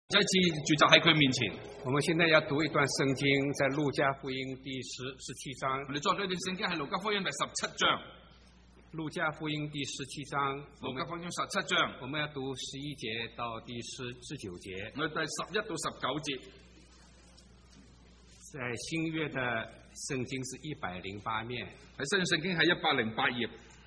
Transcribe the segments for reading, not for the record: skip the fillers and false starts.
再次聚集喺佢面前。 我們現在要讀一段聖經，在路加福音第17章。 我哋作咗一段聖經係路加福音第17章。 路加福音第17章， 路加福音17章， 我們要讀11節到第19節。 我哋第11到19節。 在新約的聖經是108面， 喺新約聖經係108頁。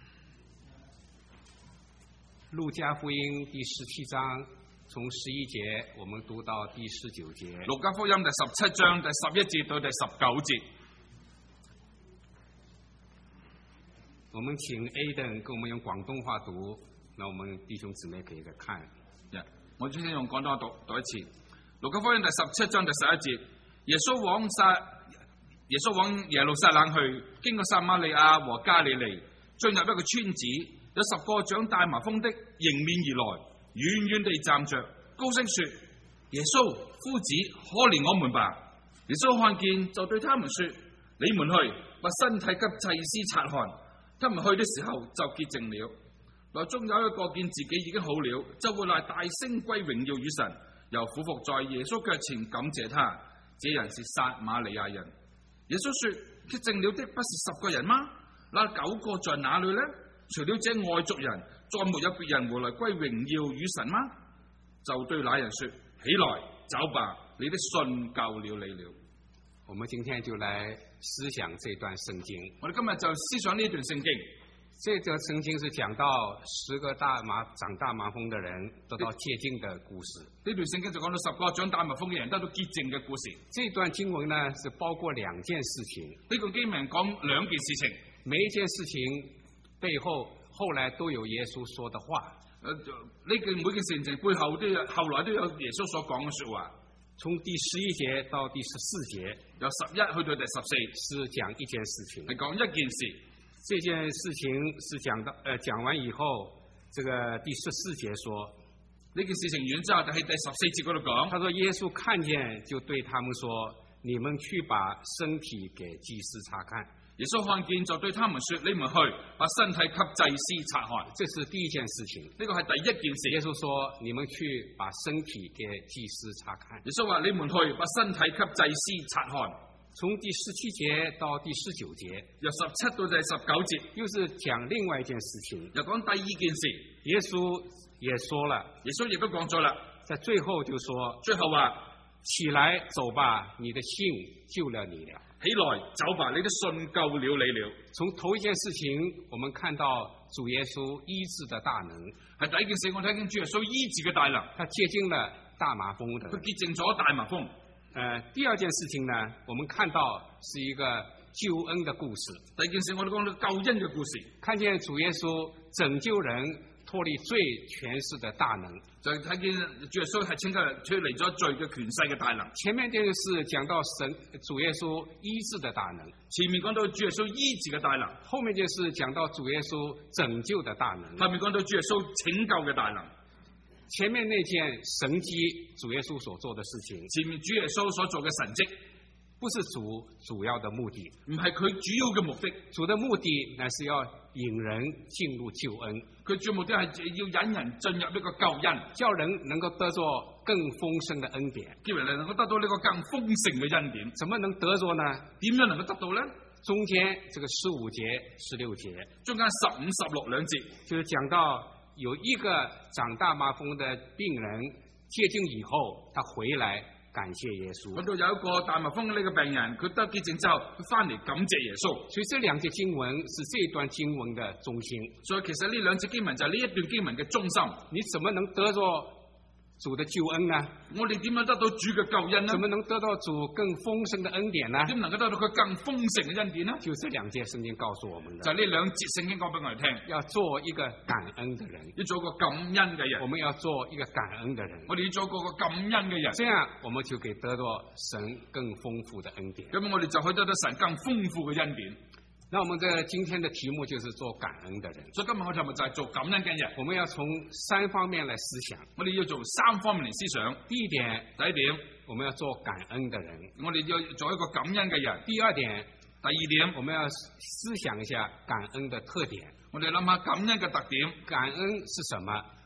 路加福音第17章，從11節我們讀到第19節。 路加福音第17章第11節到第19節。 我們請 Aiden 跟我們用廣東話讀，那我們弟兄姊妹可以再看。 我先用廣東話讀一次。路加福音第17章第11節，耶穌往耶路撒冷去，經過撒瑪利亞和加利利，進入一個村子，有10個長大麻風的迎面而來，遠遠地站着，高聲說：耶穌夫子，可憐我們吧！耶穌看見，就對他們說：你們去，把身體給祭司察看。他們去的時候就潔淨了。內中有一個見自己已經好了，就回來大聲歸榮耀與神，又俯伏在耶穌腳前感謝他。這人是撒瑪利亞人。耶穌說：潔淨了的不是10個人嗎？那9個在哪裏呢？除了這外族人，再沒有別人回來歸榮耀與神嗎？就對那人說：起來，走吧，你的信救了你了。 我們今天就來思想這段聖經。 我哋今日就思想呢段聖經。 這段聖經是講到10個長大麻風的人得到潔淨的故事。 呢段聖經就講到10個長大麻風嘅人得到潔淨嘅故事。 這段經文呢是包括2件事情。 呢個經文講2件事情， 每一件事情背後來都有耶穌說的話。 每件事情背後後來都有耶穌所講嘅說話。 從第11節到第14節， 由11去到第14， 是講一件事情， 係講一件事。 這件事情是講完以後，這個第14節說， 呢件事情完之後，就喺第14節嗰度講。 他說耶穌看見，就對他們說：你們去把身體給祭司察看。 耶穌看見就對他們說：你們去把身體給祭司察看。 這是第一件事情， 呢個係第一件事。 耶穌說：你們去把身體給祭司察看。 耶穌話：你們去把身體給祭司察看。 從第17節到第19節， 由17到第19節， 又是講另外一件事情， 又講第二件事。 耶穌也說了， 耶穌亦都講咗啦， 在最後就說： 最後話， 起來走吧，你的信救了你了。 起來走吧，你的信救了你了。 從頭一件事情，我們看到主耶穌醫治的大能。 係第一件事，我睇見主耶穌醫治嘅大能， 他潔淨了大麻風的， 佢潔淨咗大麻風。 第二件事情呢，我們看到是一個救恩的故事。 第二件事，我哋講到救恩嘅故事， 看見主耶穌拯救人脫離罪權勢的大能， 就睇見主耶穌係拯救人脫離咗罪嘅權勢嘅大能。 前面就是講到主耶穌醫治的大能， 前面講到主耶穌醫治嘅大能， 後面就是講到主耶穌拯救的大能， 後面講到主耶穌拯救嘅大能。 前面那件神蹟，主耶穌所做的事情， 前面主耶穌所做嘅神蹟， 不是主要的目的， 唔係佢主要嘅目的。 主的目的乃是要引人進入救恩， 佢主要目的係要引人進入呢個救恩， 叫人能夠得着更豐盛的恩典， 叫人能夠得到呢個更豐盛嘅恩典。 怎麼能得着呢？ 點樣能夠得到呢？ 中間這個15節、16節， 中間15、16兩節， 就是講到有一個長大麻風的病人潔淨以後，他回來感謝耶穌。 嗰度有一個大麻風嘅呢個病人，佢得潔淨之後，佢翻嚟感謝耶穌。 所以這2節經文是這段經文的中心。 所以其實呢2節經文就係呢一段經文嘅中心。 你怎麼能得着主的救恩呢？ 我哋點樣得到主嘅救恩呢？ 怎麼能得到主更豐盛的恩典呢？ 點能夠得到佢更豐盛嘅恩典呢？ 就這2節聖經告訴我們的。 就係呢2節聖經講俾我哋聽， 要做一個感恩的人， 要做個感恩嘅人。 我們要做一個感恩的人， 我哋要做個感恩嘅人。 這樣我們就可以得到神更豐富的恩典。 咁我哋就可以得到神更豐富嘅恩典。 那我們今天的題目就是做感恩的人。 所以今日我哋咪就係做感恩嘅人。 我們要從3方面來思想。 我哋要做3方面嚟思想。 第一點，我們要做感恩的人。 我哋要做一個感恩嘅人。 第二點， 我們要思想一下感恩的特點。 我哋諗下感恩嘅特點。 感恩是什麼？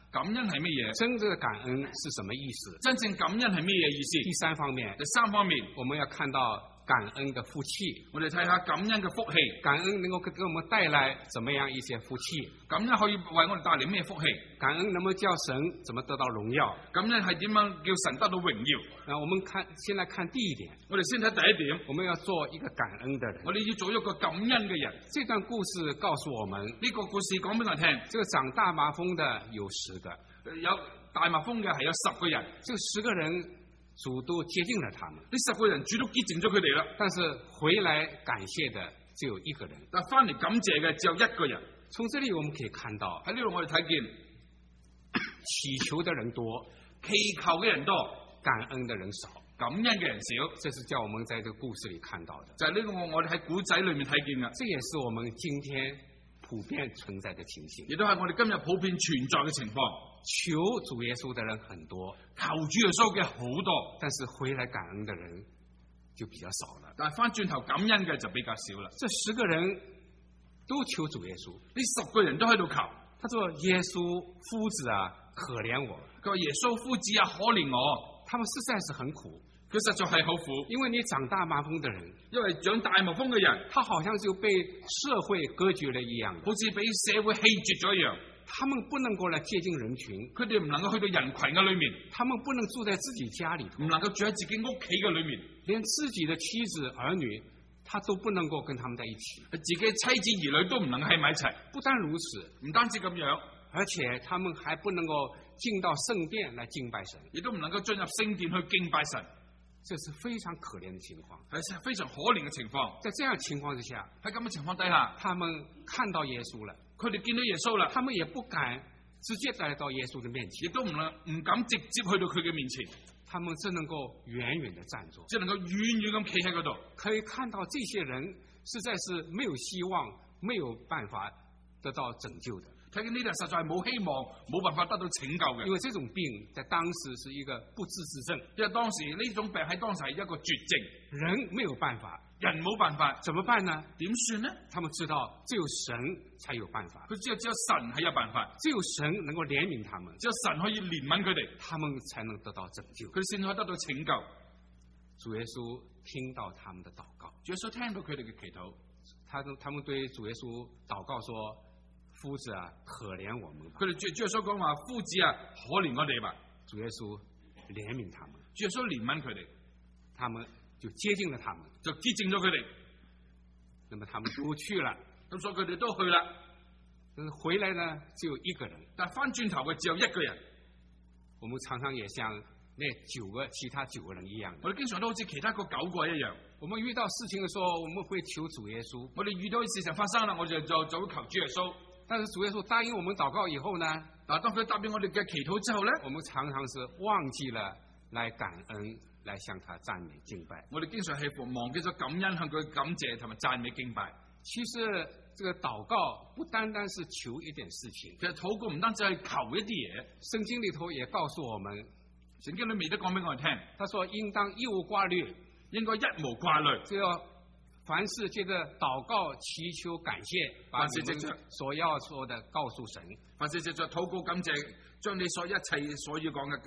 感恩係乜嘢？ 真正的感恩是什麼意思？ 真正感恩係乜嘢意思？ 第三方面， 第三方面， 我們要看到感恩的福氣。 我哋睇下感恩嘅福氣。 感恩能夠給我們帶來怎麼樣一些福氣？ 感恩可以為我哋帶嚟咩福氣？ 感恩能夠叫神怎麼得到榮耀？ 感恩係點樣叫神得到榮耀？ 那我們先來看第一點。 我哋先睇第一點， 我們要做一個感恩的人。 我哋要做一個感恩嘅人。 這段故事告訴我們， 呢個故事講俾我聽， 這個長大麻風的有10個， 有大麻風嘅係有10個人， 這10個人主都接近了他們， 呢10個人主都接近咗佢哋啦。 但是回來感謝的只有1個人， 但翻嚟感謝嘅只有1個人。 從這裡我們可以看到， 喺呢度我哋睇見祈求的人多， 祈求嘅人多， 感恩的人少， 感恩嘅人少。 這是叫我們在這個故事裡看到的， 就係呢個我哋喺古仔裏面睇見嘅， 這也是我們今天普遍存在的情形， 亦都係我哋今日普遍存在嘅情況。 求主耶穌的人很多， 求主耶穌嘅好多， 但是回來感恩的人就比較少了。 但係翻轉頭感恩嘅就比較少啦。 這10個人都求主耶穌， 呢10個人都喺度求。 他說：耶穌夫子啊，可憐我。 佢話耶穌夫子啊，可憐我。 他們實在是很苦， 佢實在係好苦， 因為你長大麻風的人， 因為長大麻風嘅人， 他好像就被社會隔絕了一樣， 好似俾社會棄絕咗一樣。 他們不能夠來接近人群， 佢哋唔能夠去到人群嘅裏面， 他們不能住在自己家裡頭， 唔能夠住喺自己屋企嘅裏面， 連自己的妻子兒女，他都不能夠跟他們在一起， 自己妻子兒女都唔能夠喺埋一齊。 不單如此， 唔單止咁樣， 而且他們還不能夠進到聖殿來敬拜神， 亦都唔能夠進入聖殿去敬拜神。 這是非常可憐的情況， 係非常可憐嘅情況。 在這樣情況之下， 喺咁嘅情況底下， 他們看到耶穌了， 佢哋見到耶穌啦， 他們也不敢直接來到耶穌的面前， 亦都唔敢直接去到佢嘅面前， 他們只能夠遠遠地站着， 只能夠遠遠咁企喺嗰度， 可以看到這些人實在是沒有希望，沒有辦法得到拯救的。 睇見呢度實在係冇希望，冇辦法得到拯救嘅。 因為這種病在當時是一個不治之症， 因為當時呢種病喺當時係一個絕症， 人沒有辦法， 人冇辦法， 怎麼辦呢？ 點算呢？ 他們知道只有神才有辦法， 佢只有神係有辦法， 只有神能夠憐憫他們， 只有神可以憐憫佢哋， 他們才能得到拯救， 佢先可以得到拯救。 主耶穌聽到他們的禱告， 主耶穌聽到佢哋嘅祈禱， 他們對主耶穌禱告說：夫子啊，可憐我們吧。 佢哋主耶穌講話：夫子啊，可憐我哋吧。 主耶穌憐憫他們， 主耶穌憐憫佢哋， 他們就接近了他們， 就接近咗佢哋。 那麼他們都去了， 咁所以佢哋都去啦。 但是回來呢，只有1個人。 但翻轉頭嘅只有1個人。 我們常常也像那其他9個人一樣， 我哋經常都好似其他嗰9個一樣。 我們遇到事情的時候，我們會求主耶穌。 我哋遇到事情發生啦，我就會求主耶穌。 但是主耶穌答應我們禱告以後呢， 當佢答應我哋嘅祈禱之後呢， 我們常常是忘記了來感恩，來向他讚美敬拜。 我哋經常係忘記咗感恩，向佢感謝同埋讚美敬拜。 其實這個禱告不單單是求一點事情， 其實禱告唔單止係求一啲嘢， 聖經裏頭也告訴我們， 聖經裏面都講俾我哋聽， 他說應當一無掛慮， 應該一無掛慮， 只要凡事借着禱告祈求感謝，把你們所要說的告訴神。 凡事借着禱告感謝，將你所一切所要講嘅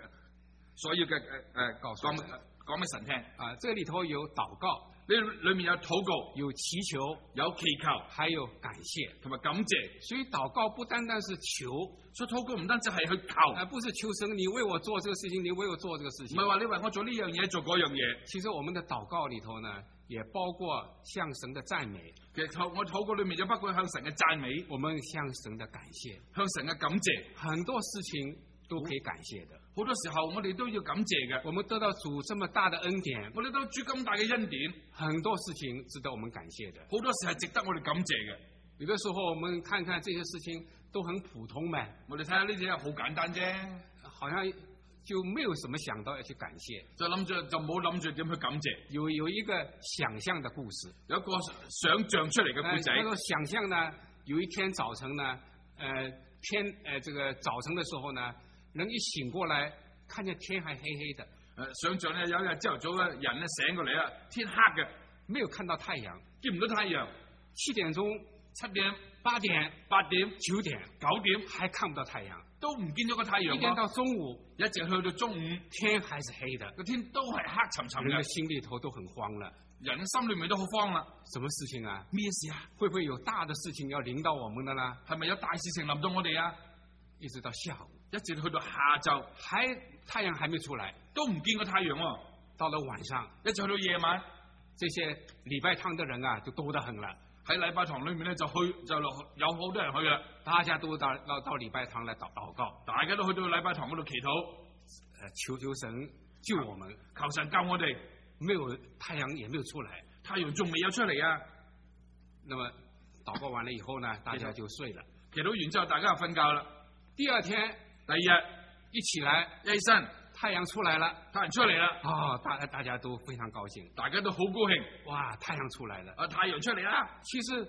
講俾神聽。 啊，這裏頭有禱告， 呢裏面有禱告， 有祈求， 有祈求， 還有感謝同埋感謝。 所以禱告不單單是求， 所以禱告唔單止係去求， 而不是求神你為我做這個事情，你為我做這個事情。 唔係話你為我做呢樣嘢做嗰樣嘢。 其實我們的禱告裏頭呢，也包括向神的讚美。 其實我禱告裏面就包括向神嘅讚美， 我們向神的感謝， 向神嘅感謝。 很多事情都可以感謝的。 好多時候我哋都要感謝嘅。 我們得到主這麼大的恩典， 我哋都主咁大嘅恩典， 很多事情值得我們感謝的。 好多時係值得我哋感謝嘅。 有的時候我們看看這些事情都很普通唄， 我哋睇下呢啲嘢好簡單啫， 好像就沒有什麼想到要去感謝， 就冇諗住點去感謝。 有一個想象的故事， 有一個想象出嚟嘅故仔。 那個想象呢，有一天早晨呢，這個早晨的時候呢，人一醒過來，看見天還黑黑的。 想象呢，有一日朝頭早咧，人咧醒過嚟啦，天黑嘅， 沒有看到太陽， 見唔到太陽。 7點鐘、 7點、 8點、 8點、 9點、 9點， 還看不到太陽。 都唔見咗個太陽一直到喎， 中午， 一直去到中午， 天還是黑的， 個天都係黑沉沉人的嘅， 心裏頭都很慌了。 人心裏面都好慌啦。 什麼事情啊？ 咩事啊？ 會不會有大的事情要臨到我們的呢？ 係咪有大事情臨到我哋啊？ 一直到下午， 一直去到下晝， 太陽還沒出來， 都唔見個太陽喎。 到了晚上， 一直去到夜晚， 這些禮拜堂的人啊，就多得很了。 喺禮拜堂裏面咧就有好多人去啦， 大家都到禮拜堂來禱告， 大家都去到禮拜堂嗰度祈禱， 求神救我們。 求神救我哋。 沒有太陽也沒有出來， 太陽仲未有出嚟啊！ 那麼禱告完了以後呢，大家就睡了。 祈禱完之後，大家就瞓覺啦。 第二天， 第二日一起來， 一起身， 太陽出來了， 太陽出嚟啦， 哦，大家都非常高興， 大家都好高興。 哇，太陽出來了！ 啊，太陽出嚟啦！ 其實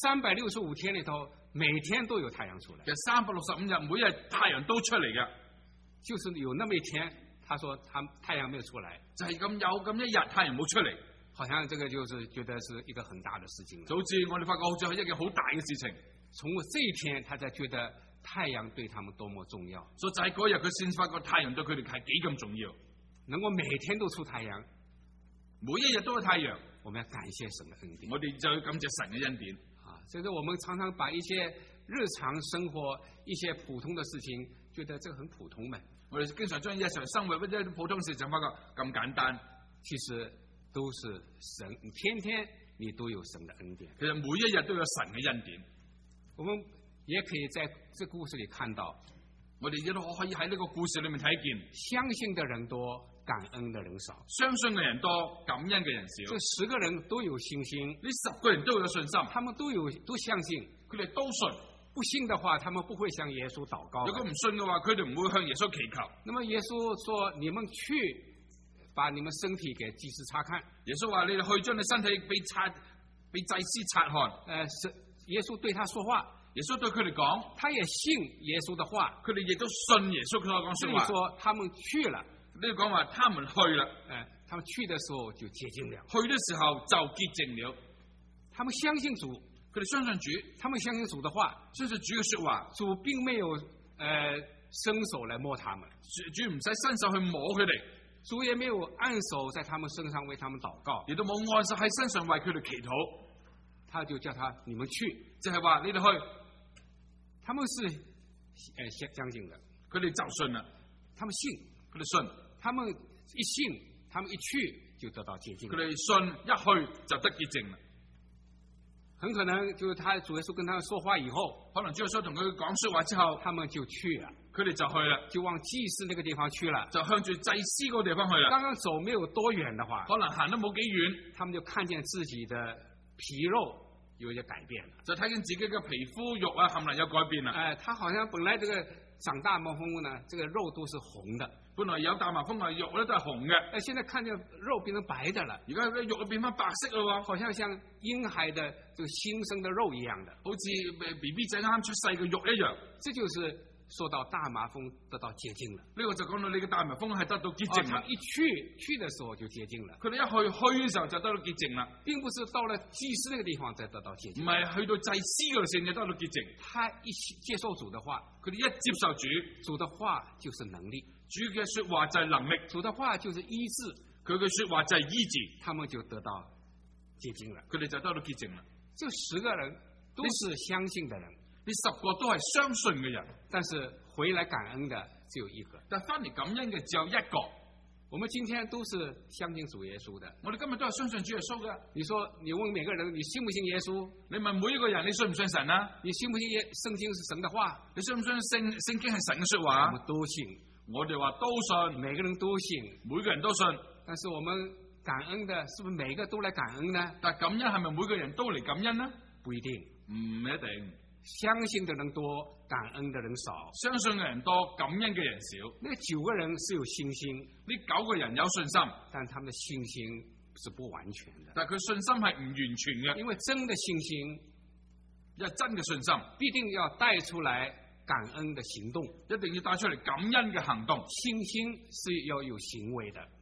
365天裏頭，每天都有太陽出來。 其實365日，每日太陽都出嚟嘅， 就是有那麼一天，他說太陽沒有出來， 就係咁有咁一日太陽冇出嚟， 好像這個就是覺得是一個很大的事情了。 就好似我哋發覺好似係一件好大嘅事情。 從這一天，他才覺得太陽對他們多麼重要。 所以就係嗰日佢先發覺太陽對佢哋係幾咁重要， 能夠每天都出太陽， 每一日都有太陽， 我們要感謝神的恩典。 我哋就要感謝神嘅恩典。 啊，所以說我們常常把一些日常生活一些普通的事情，覺得這個很普通嘛。 我哋經常將日常生活或者普通事情發覺咁簡單， 其實都是神，天天你都有神的恩典。 其實每一日都有神嘅恩典。 我們也可以在這故事裏看到， 我哋亦都可以喺呢個故事裏面睇見， 相信的人多，感恩的人少。 相信嘅人多，感恩嘅人少。 這10個人都有信心， 呢10個人都有信心， 他們都相信。 佢哋都信。 不信的話，他們不會向耶穌禱告。 如果唔信嘅話，佢哋唔會向耶穌祈求。 那麼耶穌說：你們去，把你們身體給祭司察看。 耶穌話：你哋去將你身體俾祭司察看。 耶穌對他說話， 耶穌對佢哋講， 他也信耶穌的話， 佢哋亦都信耶穌佢所講說話。 所以說他們去了， 呢個講話他們去啦， 他們去的時候就潔淨了， 去的時候就潔淨了。 他們相信主， 佢哋相信主， 他們相信主的話， 相信主嘅說話。 主並沒有伸手來摸他們， 主唔使伸手去摸佢哋， 主也沒有按手在他們身上為他們禱告， 亦都冇按手喺身上為佢哋祈禱。 他就叫他你們去， 即係話你哋去， 他們是相信的， 佢哋就信啦， 他們信， 佢哋信， 他們一信，他們一去就得到潔淨， 佢哋信一去就得潔淨啦。 很可能就是主耶穌跟他們說話以後， 可能主耶穌同佢講說話之後， 他們就去了， 佢哋就去啦， 就往祭司那個地方去了， 就向住祭司嗰個地方去啦。 剛剛走沒有多遠的話， 可能行得冇幾遠， 他們就看見自己的皮肉有些改變了， 就睇見自己嘅皮膚肉啊，冚唪唥有改變啦。 他好像本來這個長大麻風呢，這個肉都是紅的， 本來有大麻風啊，肉咧都係紅嘅， 現在看見肉變成白的了， 而家啲肉變翻白色咯， 好像嬰孩的這個新生的肉一樣的， 好似 BB 仔啱出世嘅肉一樣。 這就是說到大麻風得到潔淨了。 呢個就講到你嘅大麻風係得到潔淨啦。 一去的時候就潔淨了。 佢哋一去嘅時候就得到潔淨啦， 並不是到了祭司那個地方才得到潔淨。 唔係去到祭司嗰度先至得到潔淨。 他一接受主的話， 佢哋一接受主的話就是能力， 主嘅說話就係能力， 主的話就是醫治， 佢嘅說話就係醫治， 他們就得到潔淨了。 佢哋就得到潔淨啦。 這10個人都是相信的人， 呢10個都係相信嘅人， 但是回來感恩的只有一個， 但翻嚟感恩嘅只有一個。 我們今天都是相信主耶穌的， 我哋今日都係相信主耶穌嘅。 你問每個人，你信不信耶穌？ 你問每一個人，你信唔信神啊？ 你信不信聖經是神的話？ 你信唔信聖經係神嘅說話？ 我們都信， 我哋話都信， 每個人都信， 每個人都信。 但是我們感恩的，是不是每個都來感恩呢？ 但感恩係咪每個人都嚟感恩呢？ 不一定， 唔一定。 相信的人多，感恩的人少。 相信嘅人多，感恩嘅人少。 那9個人是有信心， 呢9個人有信心， 但他們的信心是不完全的。 但佢信心係唔完全嘅， 因為真的信心， 因為真嘅信心必定要帶出來感恩的行動， 一定要帶出嚟感恩嘅行動。 信心是要有行為的，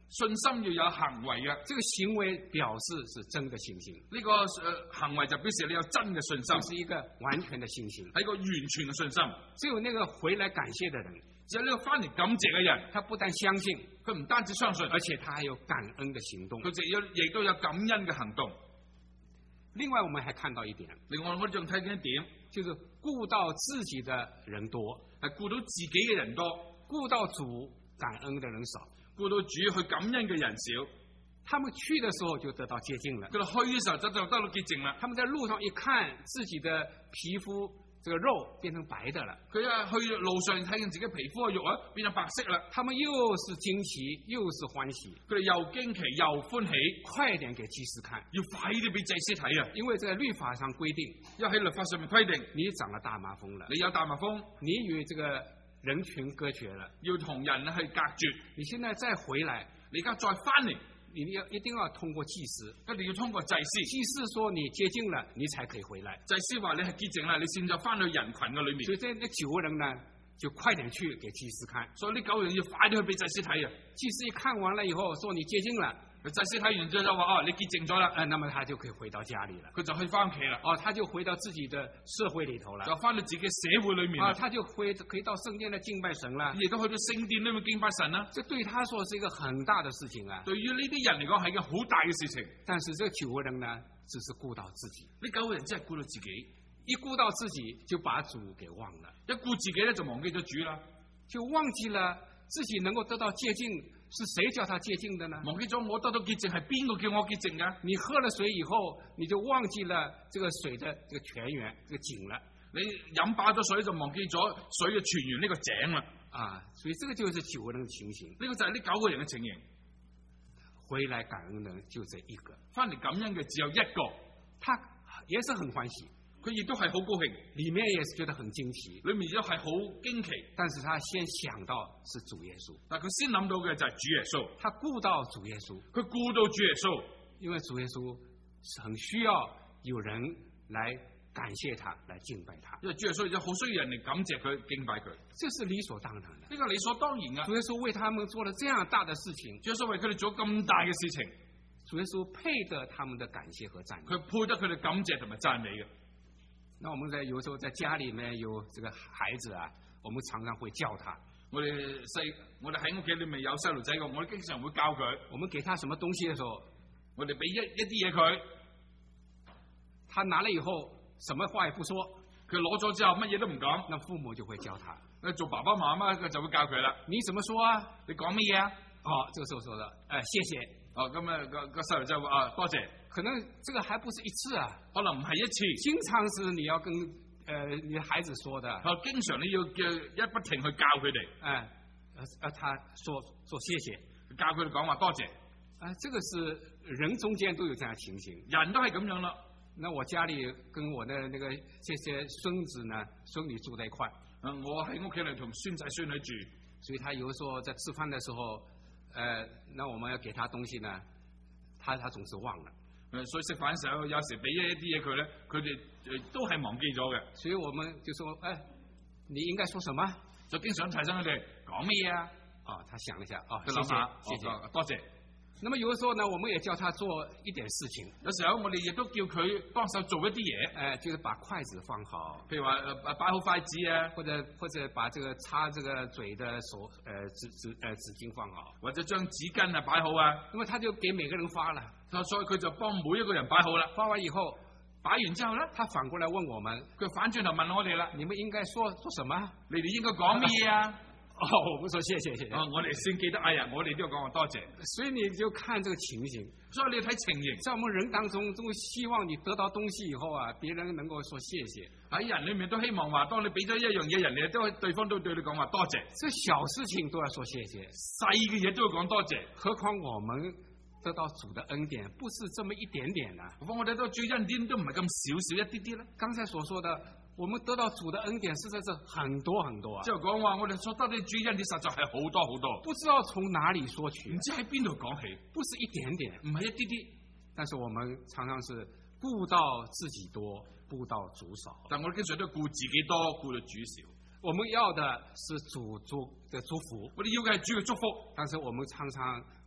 信心要有行為嘅。 这个行为表示是真的信心， 呢個行為就表示你有真嘅信这心， 是一个完全的信心。 係一個完全嘅信心。 只有那个回来感谢的人， 只有呢個翻嚟感謝嘅人， 他不但相信， 佢唔單止相信， 而且他还有感恩的行動。 佢亦都有感恩嘅行動。 另外，我們還看到一點， 另外我哋仲睇見一點， 就是顧到自己的人多， 係顧到自己嘅人多， 顧到主感恩的人少。 顧到主去感恩嘅人少。 他們去的時候就得到潔淨了， 佢哋去嘅時候就得到潔淨啦。 他們在路上一看自己的皮膚這個肉變成白的了， 佢去路上睇見自己皮膚嘅肉啊變咗白色啦， 他們又是驚奇又是歡喜， 佢哋又驚奇又歡喜， 快點給祭司看， 要快啲俾祭司睇啊！ 因為在律法上規定， 因為喺律法上面規定， 你長了大麻風了， 你有大麻風， 你與這個人群隔絕了， 要同人去隔絕。 你現在再回來， 你而家再翻嚟， 你一定要通過祭司， 一定要通過祭司。 祭司說你潔淨了，你才可以回來。 祭司話你係潔淨啦，你先就翻去人群嘅裏面。 所以這9個人呢，就快點去給祭司看。 所以呢9個人要快啲去俾祭司睇啊！ 祭司一看完了以後，說你潔淨了。 祭司睇完之後就話：哦，你潔淨咗啦。 那麼他就可以回到家裏了。 佢就去翻屋企啦。 哦，他就回到自己的社會裏頭了。 就翻到自己社會裏面。 啊，他就可以到聖殿來敬拜神啦。 亦都去到聖殿裏面敬拜神啦。 這對他說是一個很大的事情啊。 對於呢啲人嚟講係一個好大嘅事情。 但是這9個人呢，只是顧到自己。 呢9個人真係顧到自己， 一顧到自己就把主給忘了。 一顧自己咧就忘記咗主啦， 就忘記了自己能夠得到潔淨。是誰叫他潔淨的呢？ 忘記咗我得到潔淨係邊個叫我潔淨㗎？ 你喝了水以後，你就忘記了這個水的這個泉源，這個井了。 你飲飽咗水就忘記咗水嘅泉源呢個井啦。 啊，所以這個就是9個人的情形。 呢個就係呢9個人嘅情形。 回來感恩的人就這一個， 翻嚟感恩嘅只有一個， 他也是很歡喜。 佢亦都係好高興， 裏面也是覺得很驚奇， 裏面亦都係好驚奇。 但是他先想到是主耶穌， 但佢先諗到嘅就係主耶穌， 他顧到主耶穌， 佢顧到主耶穌， 因為主耶穌是很需要有人來感謝他，來敬拜他。 因為主耶穌亦都好需要人嚟感謝佢、敬拜佢， 這是理所當然的。 呢個理所當然嘅。 主耶穌為他們做了這樣大的事情， 主耶穌為佢哋做咁大嘅事情， 主耶穌配得他們的感謝和讚美， 佢配得佢哋感謝同埋讚美嘅。 那我們有時候在家裏面有這個孩子啊，我們常常會教他。 我哋喺屋企裏面有細路仔嘅，我哋經常會教佢。 我們給他什麼東西的時候， 我哋俾一啲嘢佢， 他拿了以後，什麼話也不說， 佢攞咗之後乜嘢都唔講， 那父母就會教他。 做爸爸媽媽佢就會教佢啦。 你怎麼說啊？ 你講乜嘢啊？ 哦，這個時候說的，謝謝。 哦，咁啊個細路仔話啊多謝。 可能這個還不是一次啊， 可能唔係一次， 經常是你要跟你的孩子說的。 經常你要叫不停去教佢哋。 他說謝謝， 教佢哋講話多謝。 這個是人中間都有這樣的情形， 人都係咁樣啦。 那我家裏跟我的那個這些孫子呢，孫女住在一塊。 我喺屋企裏同孫仔孫女住， 所以他有時候在吃飯的時候，那我們要給他東西呢，他總是忘了。 所以食飯嘅時候，有時俾一啲嘢佢咧，佢哋都係忘記咗嘅。 所以我們就說，你應該說什麼？ 就經常提醒佢哋講乜嘢啊？ 他想一下， 佢諗下， 謝謝， 多謝。 那麼有的時候呢，我們也叫他做一點事情。 有時候我哋亦都叫佢幫手做一啲嘢， 就是把筷子放好， 譬如話擺好筷子啊， 或者把這個擦這個嘴的紙巾放好， 或者將紙巾啊擺好啊。 那麼他就給每個人發了， 所以佢就幫每一個人擺好啦。 發完以後， 擺完之後咧， 他反過來問我們， 佢反轉頭問我哋啦， 你們應該說什麼？ 你哋應該講乜嘢啊？ 我們說謝謝。 我哋先記得，我哋都要講話多謝。 所以你就看這個情形， 所以你睇情形， 在我們人當中，都希望你得到東西以後啊，別人能夠說謝謝。 喺人裏面都希望話，當你俾咗一樣嘢，人哋都對方都對你講話多謝。 這小事情都要說謝謝， 細嘅嘢都要講多謝。 何況我們得到主的恩典，不是這麼一點點啊。 何況我哋都主恩典都唔係咁少一啲啲咧。 剛才所說的。我們得到主的恩典實在是很多很多啊！ 即係講話，我哋所得啲主恩典實在係好多好多， 不知道從哪裡說起， 唔知喺邊度講起， 不是一點點， 唔係一啲啲。 但是我們常常是顧到自己多，顧到主少。 但我哋經常都顧自己多，顧到主少。 我們要的是主的祝福， 我哋要嘅係主嘅祝福， 但是我們常常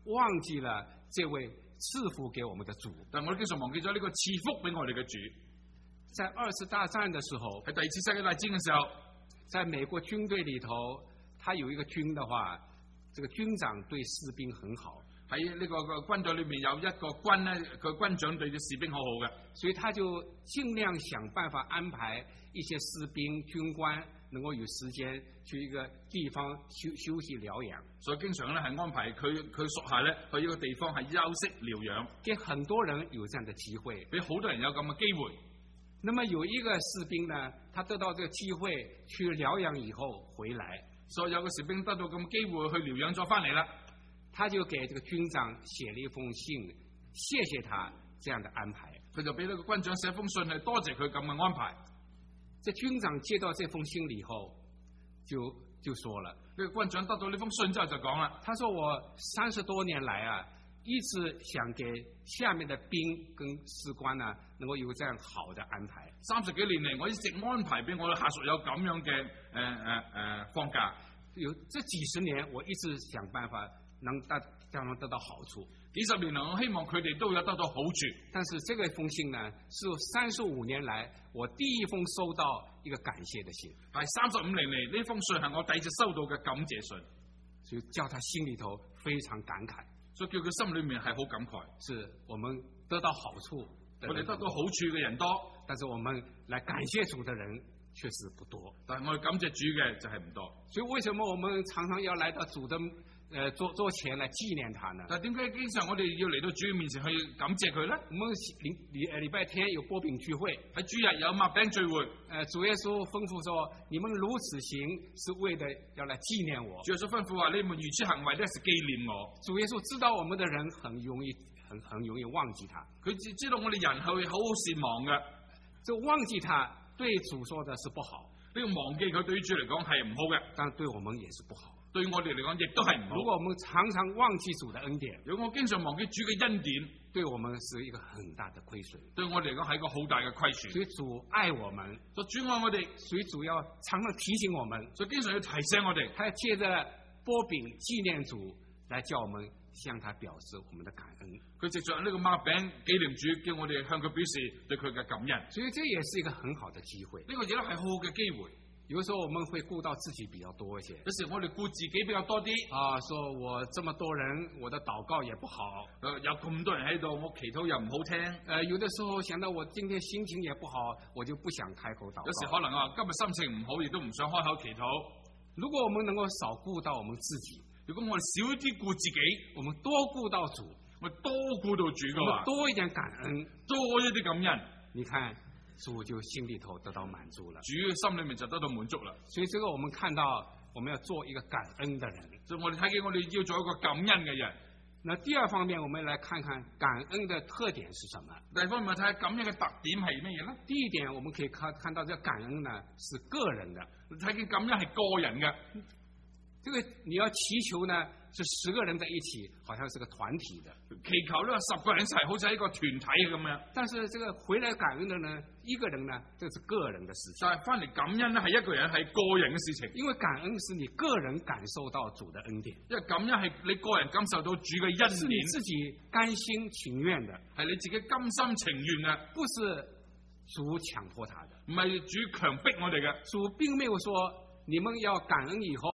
忘記了這位賜福給我們的主。 但我哋經常忘記咗呢個賜福俾我哋嘅主。 在二次大戰的時候， 喺第二次世界大戰嘅時候， 在美國軍隊裏頭，他有一個軍的話，這個軍長對士兵很好。 喺呢個軍隊裏面有一個軍咧，佢軍長對啲士兵好好嘅， 所以他就盡量想辦法安排一些士兵軍官能夠有時間去一個地方休息療養。 所以經常咧係安排佢屬下咧去一個地方係休息療養， 給很多人有這樣的機會， 俾好多人有咁嘅機會。 那麼有一個士兵呢，他得到這個機會去療養以後回來， 所以有個士兵得到咁嘅機會去療養咗翻嚟啦。 他就給這個軍長寫了一封信，謝謝他這樣的安排。 佢就俾呢個軍長寫封信係多謝佢咁嘅安排。 這軍長接到這封信以後，就說了， 呢個軍長得到呢封信之後就講啦， 他說我30多年來啊，一直想給下面的兵跟士官呢，能夠有這樣好的安排。 30幾年嚟，我一直安排俾我嘅下屬有咁樣嘅放假。 有這幾十年，我一直想辦法讓他們得到好處。 幾十年嚟，我希望佢哋都有得到好處。 但是這個封信呢，是35年來我第一封收到一個感謝的信。 係35年嚟，呢封信係我第一次收到嘅感謝信， 所以叫他心裏頭非常感慨。 所以叫佢心裏面係好感慨。 是我們得到好處， 我哋得到好處嘅人多， 但是我們來感謝主的人確實不多。 但係我哋感謝主嘅就係唔多。 所以為什麼我們常常要來到主的桌前來紀念他呢？ 但係點解經常我哋要嚟到主面前去感謝佢咧？ 我們禮拜天有擘餅聚會， 喺主日有擘餅聚會。 主耶穌吩咐說：你們如此行，是為了要來紀念我。 主耶穌吩咐話：你們如此行為咧，是紀念我。 主耶穌知道我們的人很容易忘記他， 佢知道我哋人係會好善忘嘅。 就忘記他對主說的是不好， 呢個忘記佢對於主嚟講係唔好嘅， 但對我們也是不好。 對我哋嚟講亦都係唔好。 如果我們常常忘記主的恩典， 如果我經常忘記主嘅恩典， 對我們是一個很大的虧損。 對我哋嚟講係一個好大嘅虧損。 所以主愛我們， 所以主愛我哋， 所以主要常常提醒我們， 所以經常要提醒我哋。 他要借着擘餅紀念主，來叫我們向他表示我們的感恩。 佢藉着呢個擘餅紀念主，叫我哋向佢表示對佢嘅感恩。 所以這也是一個很好的機會。 呢個亦都係好好嘅機會。 有時候我們會顧到自己比較多一些， 有時我哋顧自己比較多啲。 說我這麼多人，我的禱告也不好。 有咁多人喺度，我祈禱又唔好聽。 有的時候想到我今天心情也不好，我就不想開口禱告。 有時可能今日心情唔好，亦都唔想開口祈禱。 如果我們能夠少顧到我們自己， 如果我哋少啲顧自己， 我們多顧到主， 我多顧到主嘅話， 多一點感恩， 多一啲感恩， 你看主就心裏頭得到滿足了， 主心裏面就得到滿足啦。 所以這個我們看到，我們要做一個感恩的人。 所以我哋睇見我哋要做一個感恩嘅人。 那第二方面，我們來看看感恩的特點是什麼。 第二方面睇下感恩嘅特點係乜嘢呢？ 第一點，我們可以看到，這個感恩呢是個人的， 睇見感恩係個人嘅。 這個你要祈求呢，是10個人在一起，好像是個團體的。 祈求呢10個人一齊，好似係一個團體咁樣。 但是這個回來感恩的呢，一個人呢，這是個人的事情。 但係翻嚟感恩呢，係一個人係個人嘅事情。 因為感恩是你個人感受到主的恩典， 因為感恩係你個人感受到主嘅恩典， 是你自己甘心情願的， 係你自己甘心情願嘅， 不是主強迫他的， 唔係主強迫我哋嘅。 主並沒有說你們要感恩以後